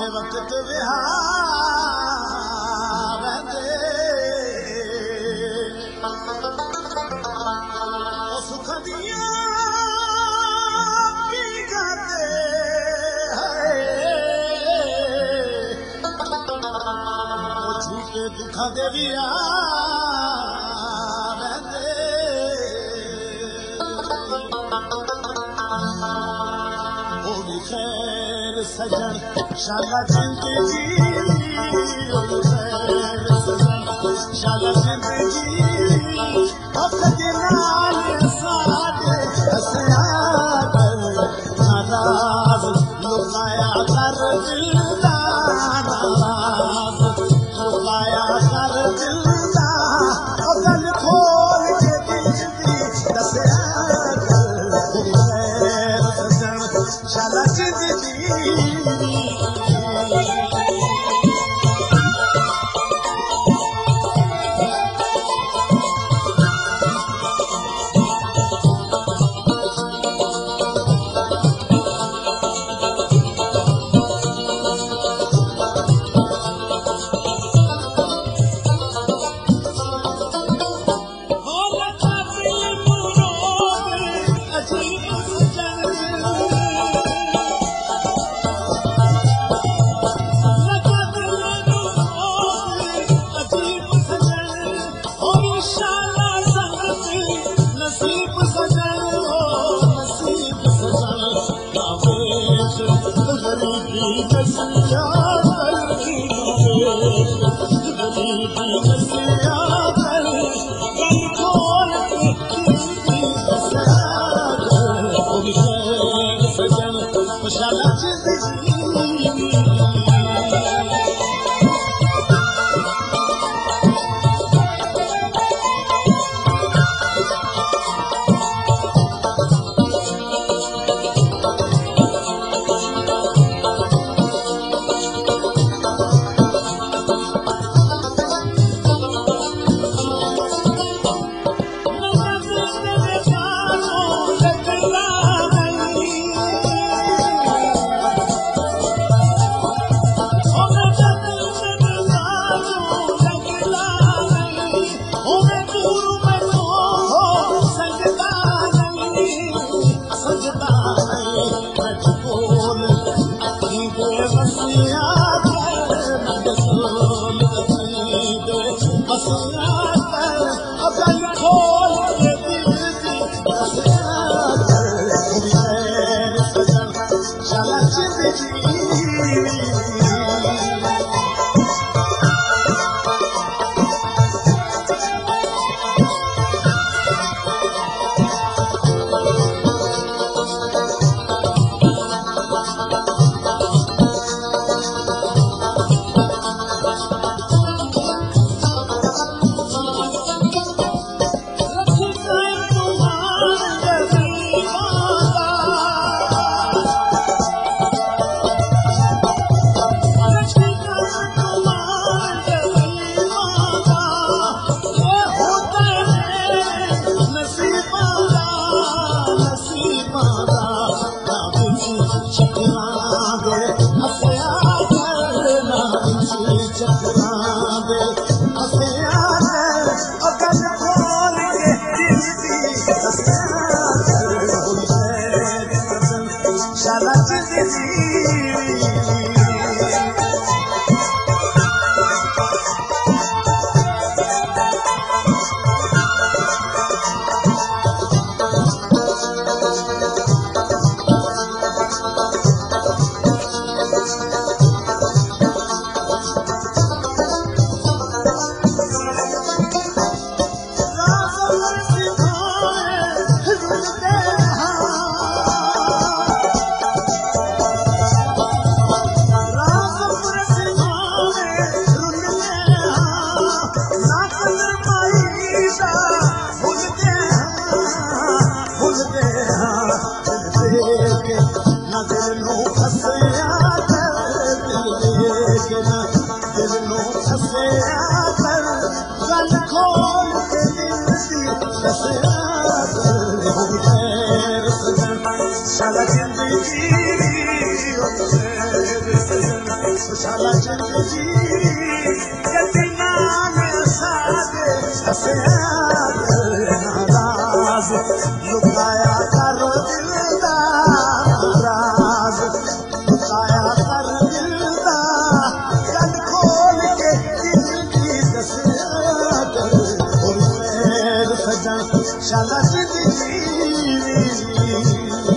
वक़्त विहार सुख दिया की गाते झूठे दुख दे खैर सजन शाला जिंदगी खैर सजन शाला जिंदगी नाल सारे हसया कर नाराज लुकाया कर दिलदा नाराज लुकाया कर दिलदा गल खोल के दिल दी दसया कर खैर सजन शाला जिंदगी शाला जिंदगी कटिना में सादे नाराज लुकाया कर दिल दा राज लुकाया कर दिल दा कल खोल के दिल की दसिया कर और मेर सजन शाला जिंदगी